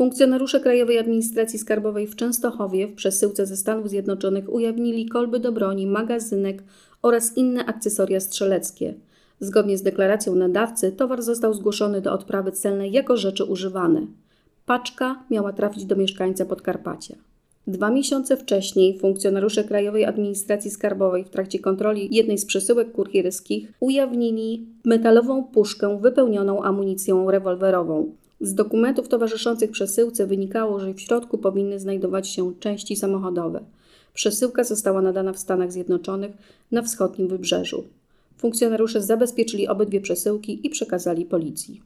Funkcjonariusze Krajowej Administracji Skarbowej w Częstochowie w przesyłce ze Stanów Zjednoczonych ujawnili kolby do broni, magazynek oraz inne akcesoria strzeleckie. Zgodnie z deklaracją nadawcy towar został zgłoszony do odprawy celnej jako rzeczy używane. Paczka miała trafić do mieszkańca Podkarpacia. 2 miesiące wcześniej funkcjonariusze Krajowej Administracji Skarbowej w trakcie kontroli jednej z przesyłek kurierskich ujawnili metalową puszkę wypełnioną amunicją rewolwerową. Z dokumentów towarzyszących przesyłce wynikało, że w środku powinny znajdować się części samochodowe. Przesyłka została nadana w Stanach Zjednoczonych na wschodnim wybrzeżu. Funkcjonariusze zabezpieczyli obydwie przesyłki i przekazali policji.